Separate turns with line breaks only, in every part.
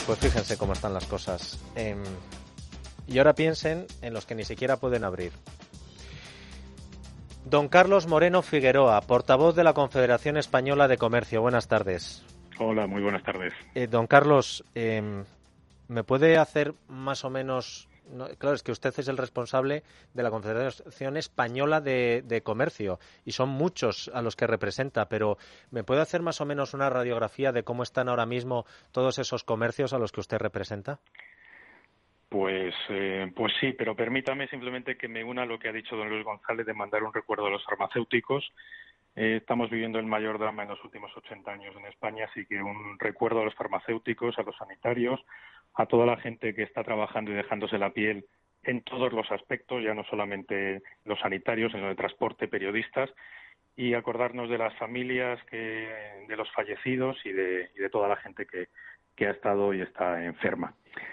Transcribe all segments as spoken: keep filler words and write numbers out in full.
Pues fíjense cómo están las cosas. Eh, y ahora piensen en los que ni siquiera pueden abrir. Don Carlos Moreno Figueroa, portavoz de la Confederación Española de Comercio. Buenas tardes.
Hola, muy buenas tardes.
Eh, don Carlos, eh, ¿me puede hacer más o menos... No, claro, es que usted es el responsable de la Confederación Española de, de Comercio y son muchos a los que representa, pero ¿me puede hacer más o menos una radiografía de cómo están ahora mismo todos esos comercios a los que usted representa?
Pues, eh, pues sí, pero permítame simplemente que me una a lo que ha dicho don Luis González de mandar un recuerdo a los farmacéuticos. Eh, estamos viviendo el mayor drama en los últimos ochenta años en España, así que un recuerdo a los farmacéuticos, a los sanitarios, a toda la gente que está trabajando y dejándose la piel en todos los aspectos, ya no solamente los sanitarios, sino de transporte, periodistas, y acordarnos de las familias, que, de los fallecidos y de, y de toda la gente que, que ha estado y está enferma.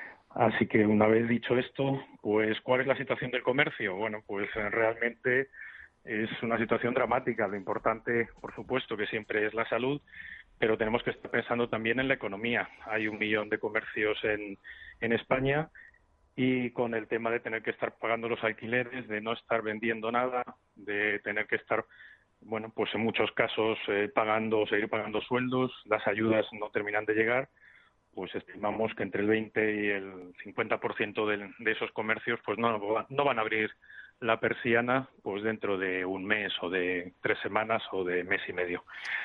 Así que una vez dicho esto, pues ¿cuál es la situación del comercio? Bueno, pues eh, realmente es una situación dramática. Lo importante, por supuesto, que siempre es la salud, pero tenemos que estar pensando también en la economía. Hay un millón de comercios en, en España y con el tema de tener que estar pagando los alquileres, de no estar vendiendo nada, de tener que estar, bueno, pues en muchos casos eh, pagando, seguir pagando sueldos, las ayudas no terminan de llegar, pues estimamos que entre el veinte y el cincuenta por ciento de, de esos comercios pues no, no van a abrir la persiana pues dentro de un mes o de tres semanas o de mes y medio.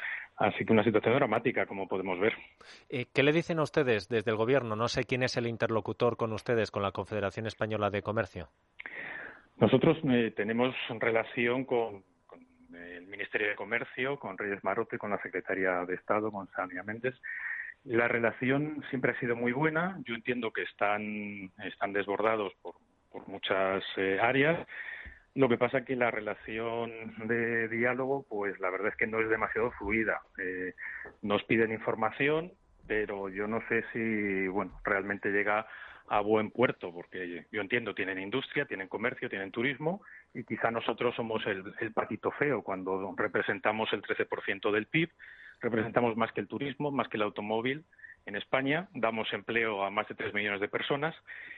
Así que una situación dramática, como podemos ver.
Eh, ¿Qué le dicen a ustedes desde el Gobierno? No sé quién es el interlocutor con ustedes, con la Confederación Española de Comercio.
Nosotros eh, tenemos relación con, con el Ministerio de Comercio, con Reyes Maroto y con la Secretaría de Estado, con Sania Méndez. La relación siempre ha sido muy buena. Yo entiendo que están, están desbordados por, por muchas eh, áreas. Lo que pasa es que la relación de diálogo, pues la verdad es que no es demasiado fluida. Eh, nos piden información, pero yo no sé si, bueno, realmente llega a buen puerto, porque yo entiendo, tienen industria, tienen comercio, tienen turismo, y quizá nosotros somos el, el patito feo cuando representamos el trece por ciento del P I B, representamos más que el turismo, más que el automóvil en España, damos empleo a más de tres millones de personas.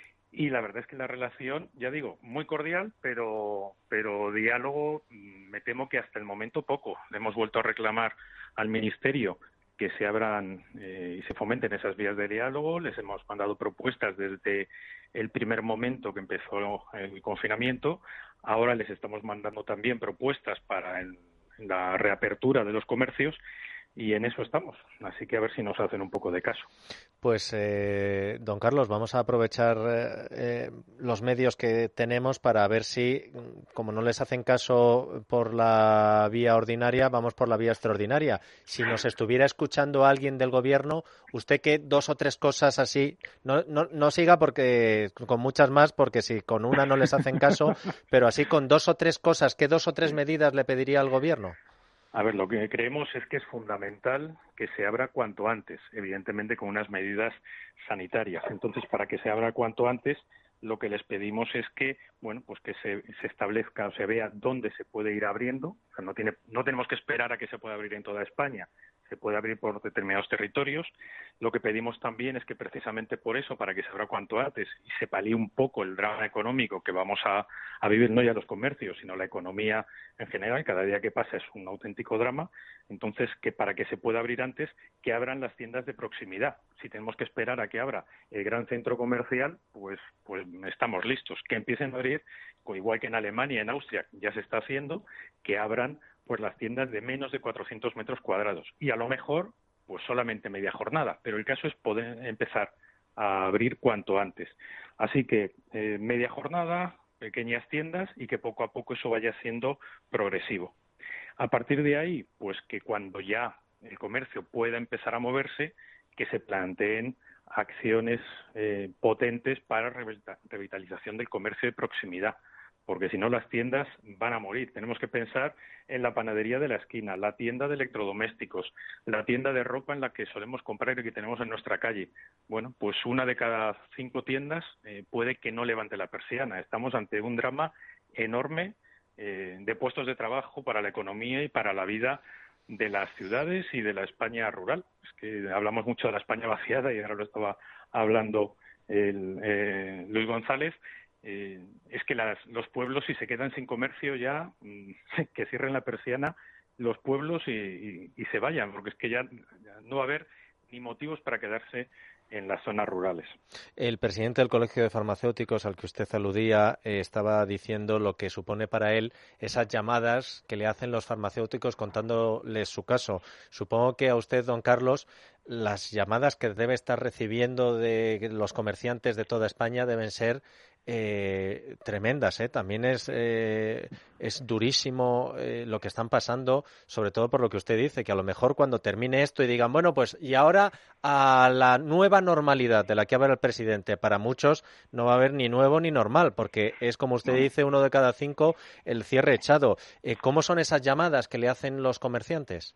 Y la verdad es que la relación, ya digo, muy cordial, pero, pero diálogo, me temo que hasta el momento poco. Le hemos vuelto a reclamar al Ministerio que se abran eh, y se fomenten esas vías de diálogo. Les hemos mandado propuestas desde el primer momento que empezó el confinamiento. Ahora les estamos mandando también propuestas para el, la reapertura de los comercios. Y en eso estamos, así que a ver si nos hacen un poco de caso.
Pues, eh, don Carlos, vamos a aprovechar eh, los medios que tenemos para ver si, como no les hacen caso por la vía ordinaria, vamos por la vía extraordinaria. Si nos estuviera escuchando alguien del Gobierno, usted que dos o tres cosas así, no, no, no siga porque con muchas más, porque si con una no les hacen caso, pero así con dos o tres cosas, ¿qué dos o tres medidas le pediría al Gobierno?
A ver, lo que creemos es que es fundamental que se abra cuanto antes, evidentemente con unas medidas sanitarias. Entonces, para que se abra cuanto antes, lo que les pedimos es que, bueno, pues que se, se establezca o se vea dónde se puede ir abriendo. O sea, no tiene, no tenemos que esperar a que se pueda abrir en toda España. Se puede abrir por determinados territorios. Lo que pedimos también es que precisamente por eso, para que se abra cuanto antes y se palíe un poco el drama económico que vamos a, a vivir, no ya los comercios, sino la economía en general, cada día que pasa es un auténtico drama, entonces que para que se pueda abrir antes, que abran las tiendas de proximidad. Si tenemos que esperar a que abra el gran centro comercial, pues, pues estamos listos. Que empiecen a abrir, igual que en Alemania, en Austria, ya se está haciendo, que abran pues las tiendas de menos de cuatrocientos metros cuadrados. Y a lo mejor, pues solamente media jornada, pero el caso es poder empezar a abrir cuanto antes. Así que eh, media jornada, pequeñas tiendas y que poco a poco eso vaya siendo progresivo. A partir de ahí, pues que cuando ya el comercio pueda empezar a moverse, que se planteen acciones eh, potentes para revitalización del comercio de proximidad, porque si no las tiendas van a morir. Tenemos que pensar en la panadería de la esquina, la tienda de electrodomésticos, la tienda de ropa en la que solemos comprar y que tenemos en nuestra calle. Bueno, pues una de cada cinco tiendas eh, puede que no levante la persiana. Estamos ante un drama enorme eh, de puestos de trabajo para la economía y para la vida de las ciudades y de la España rural. Es que hablamos mucho de la España vaciada y ahora lo estaba hablando el, eh, Luis González, eh, es que las, los pueblos, si se quedan sin comercio ya, que cierren la persiana los pueblos y, y, y se vayan, porque es que ya, ya no va a haber ni motivos para quedarse en las zonas rurales.
El presidente del Colegio de Farmacéuticos al que usted aludía eh, estaba diciendo lo que supone para él esas llamadas que le hacen los farmacéuticos contándoles su caso. Supongo que a usted, don Carlos, las llamadas que debe estar recibiendo de los comerciantes de toda España deben ser eh, tremendas, ¿eh? También es, eh, es durísimo eh, lo que están pasando, sobre todo por lo que usted dice, que a lo mejor cuando termine esto y digan, bueno, pues y ahora a la nueva normalidad de la que habla el presidente, para muchos no va a haber ni nuevo ni normal, porque es, como usted dice, uno de cada cinco el cierre echado. Eh, ¿Cómo son esas llamadas que le hacen los comerciantes?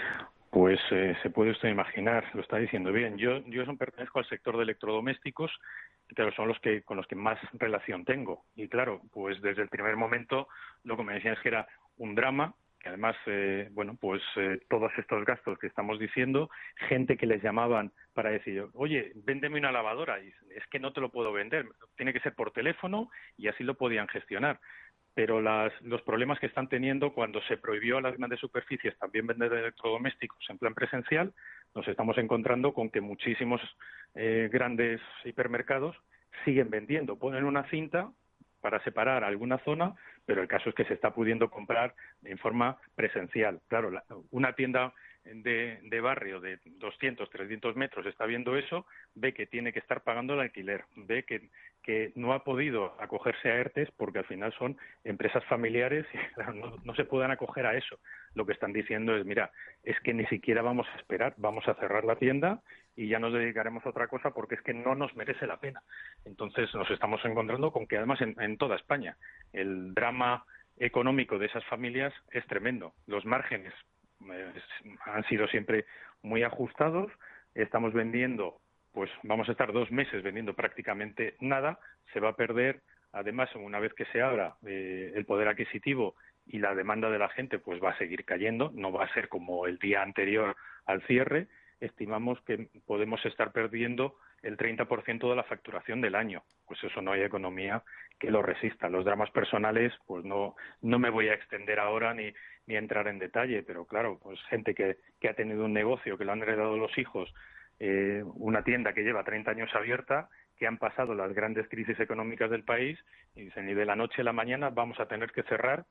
Pues eh, se puede usted imaginar, lo está diciendo bien. Yo yo pertenezco al sector de electrodomésticos, pero son los que con los que más relación tengo. Y claro, pues desde el primer momento lo que me decían es que era un drama, que además, eh, bueno, pues eh, todos estos gastos que estamos diciendo, gente que les llamaban para decir, oye, véndeme una lavadora, y es que no te lo puedo vender, tiene que ser por teléfono, y así lo podían gestionar. Pero las, los problemas que están teniendo cuando se prohibió a las grandes superficies también vender electrodomésticos en plan presencial, nos estamos encontrando con que muchísimos eh, grandes hipermercados siguen vendiendo. Ponen una cinta para separar alguna zona, pero el caso es que se está pudiendo comprar en forma presencial. Claro, la, una tienda de, de barrio de doscientos, trescientos metros está viendo eso, ve que tiene que estar pagando el alquiler, ve que, que no ha podido acogerse a ERTES porque al final son empresas familiares y claro, no, no se puedan acoger a eso. Lo que están diciendo es, mira, es que ni siquiera vamos a esperar, vamos a cerrar la tienda y ya nos dedicaremos a otra cosa porque es que no nos merece la pena. Entonces nos estamos encontrando con que además en, en toda España el drama económico de esas familias es tremendo. Los márgenes eh, han sido siempre muy ajustados. Estamos vendiendo, pues vamos a estar dos meses vendiendo prácticamente nada. Se va a perder, además, una vez que se abra eh, el poder adquisitivo y la demanda de la gente, pues va a seguir cayendo. No va a ser como el día anterior al cierre. Estimamos que podemos estar perdiendo el treinta por ciento de la facturación del año. Pues eso no hay economía que lo resista. Los dramas personales, pues no no me voy a extender ahora ni, ni entrar en detalle, pero claro, pues gente que, que ha tenido un negocio, que lo han heredado los hijos, eh, una tienda que lleva treinta años abierta, que han pasado las grandes crisis económicas del país, y dicen, ni de la noche a la mañana vamos a tener que cerrar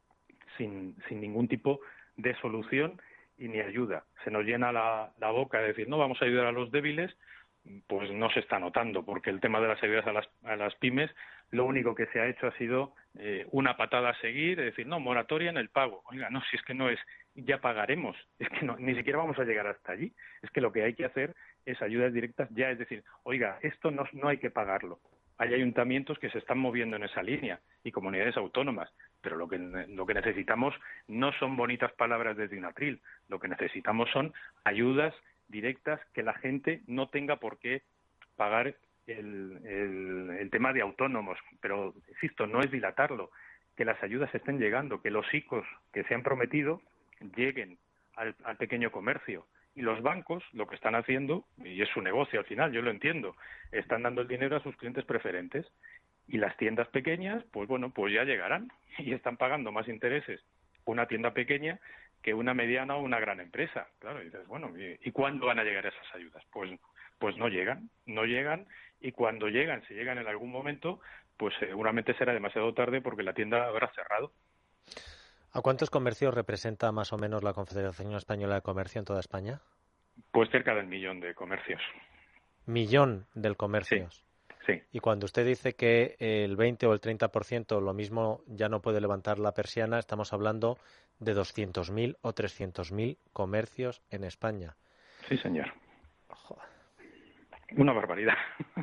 sin, sin ningún tipo de solución y ni ayuda. Se nos llena la, la boca de decir, no, vamos a ayudar a los débiles, pues no se está notando, porque el tema de las ayudas a las, a las pymes, lo único que se ha hecho ha sido eh, una patada a seguir, es decir, no, moratoria en el pago. Oiga, no, si es que no es, ya pagaremos, es que no, ni siquiera vamos a llegar hasta allí. Es que lo que hay que hacer es ayudas directas ya, es decir, oiga, esto no, no hay que pagarlo. Hay ayuntamientos que se están moviendo en esa línea y comunidades autónomas, pero lo que, lo que necesitamos no son bonitas palabras desde un atril, lo que necesitamos son ayudas directas que la gente no tenga por qué pagar el, el, el tema de autónomos. Pero, insisto, no es dilatarlo, que las ayudas estén llegando, que los I C Os que se han prometido lleguen al, al pequeño comercio. Y los bancos lo que están haciendo, y es su negocio al final, yo lo entiendo, están dando el dinero a sus clientes preferentes. Y las tiendas pequeñas, pues bueno, pues ya llegarán y están pagando más intereses una tienda pequeña que una mediana o una gran empresa. Claro, y dices, bueno, ¿y, ¿y cuándo van a llegar esas ayudas? Pues, pues no llegan, no llegan, y cuando llegan, si llegan en algún momento, pues seguramente será demasiado tarde porque la tienda habrá cerrado.
¿A cuántos comercios representa más o menos la Confederación Española de Comercio en toda España?
Pues cerca del millón de comercios.
¿Millón de comercios?
Sí, sí.
Y cuando usted dice que el veinte o el treinta por ciento lo mismo ya no puede levantar la persiana, estamos hablando de doscientos mil o trescientos mil comercios en España.
Sí, señor.
Joder.
Una barbaridad.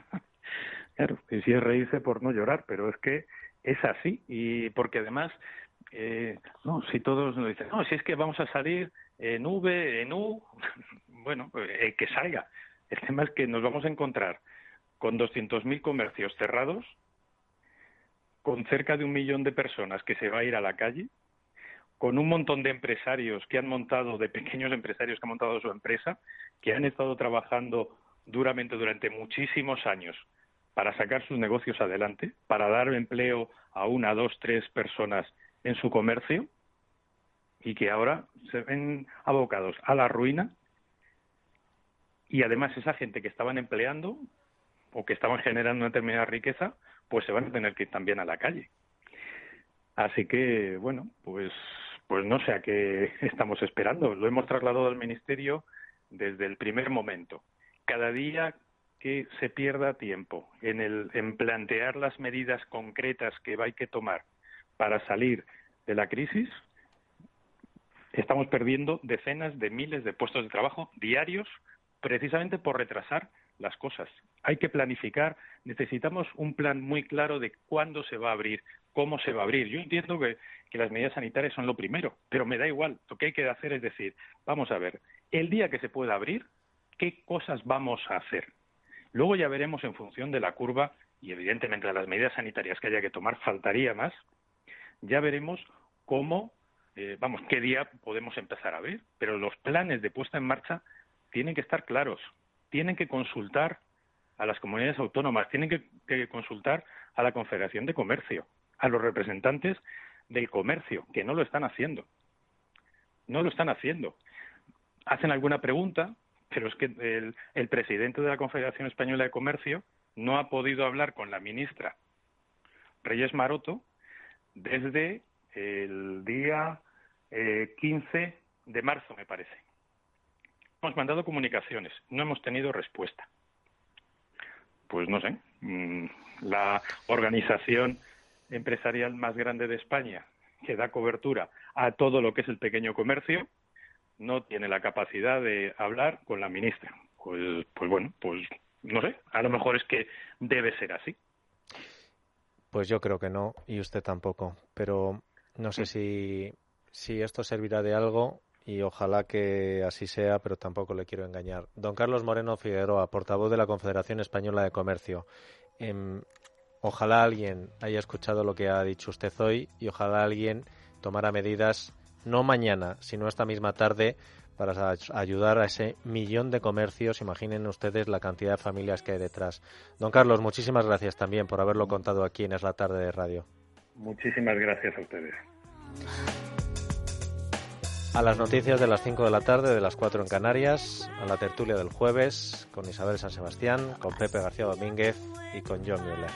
Claro, y si es reírse por no llorar, pero es que es así. Y porque además, eh, no, si todos nos dicen, no, si es que vamos a salir en V, en U, bueno, eh, que salga. El tema es que nos vamos a encontrar con doscientos mil comercios cerrados, con cerca de un millón de personas que se va a ir a la calle, con un montón de empresarios que han montado, de pequeños empresarios que han montado su empresa, que han estado trabajando duramente durante muchísimos años para sacar sus negocios adelante, para dar empleo a una, dos, tres personas en su comercio, y que ahora se ven abocados a la ruina. Y además esa gente que estaban empleando o que estaban generando una determinada riqueza, pues se van a tener que ir también a la calle. Así que, bueno, pues, pues no sé a qué estamos esperando. Lo hemos trasladado al Ministerio desde el primer momento. Cada día que se pierda tiempo en, el, en plantear las medidas concretas que hay que tomar para salir de la crisis, estamos perdiendo decenas de miles de puestos de trabajo diarios precisamente por retrasar las cosas. Hay que planificar, necesitamos un plan muy claro de cuándo se va a abrir, cómo se va a abrir. Yo entiendo que, que las medidas sanitarias son lo primero, pero me da igual. Lo que hay que hacer es decir, vamos a ver, el día que se pueda abrir, ¿qué cosas vamos a hacer? Luego ya veremos en función de la curva y evidentemente de las medidas sanitarias que haya que tomar, faltaría más, ya veremos cómo, eh, vamos, qué día podemos empezar a abrir. Pero los planes de puesta en marcha tienen que estar claros, tienen que consultar a las comunidades autónomas, tienen que, que consultar a la Confederación de Comercio, a los representantes del comercio, que no lo están haciendo. No lo están haciendo. Hacen alguna pregunta, pero es que el, el presidente de la Confederación Española de Comercio no ha podido hablar con la ministra Reyes Maroto desde el día eh, quince de marzo, me parece. Hemos mandado comunicaciones, no hemos tenido respuesta. Pues no sé, la organización empresarial más grande de España, que da cobertura a todo lo que es el pequeño comercio, no tiene la capacidad de hablar con la ministra. Pues, pues bueno, pues no sé, a lo mejor es que debe ser así.
Pues yo creo que no, y usted tampoco, pero no sé si, si esto servirá de algo. Y ojalá que así sea, pero tampoco le quiero engañar. Don Carlos Moreno Figueroa, portavoz de la Confederación Española de Comercio. Eh, ojalá alguien haya escuchado lo que ha dicho usted hoy y ojalá alguien tomara medidas, no mañana, sino esta misma tarde, para ayudar a ese millón de comercios. Imaginen ustedes la cantidad de familias que hay detrás. Don Carlos, muchísimas gracias también por haberlo contado aquí en Es la Tarde de Radio.
Muchísimas gracias a ustedes.
A las noticias de las cinco de la tarde, de las cuatro en Canarias, a la tertulia del jueves, con Isabel San Sebastián, con Pepe García Domínguez y con John Mueller.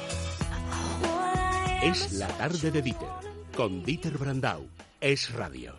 Es la tarde de Dieter, con Dieter Brandau. Es Radio.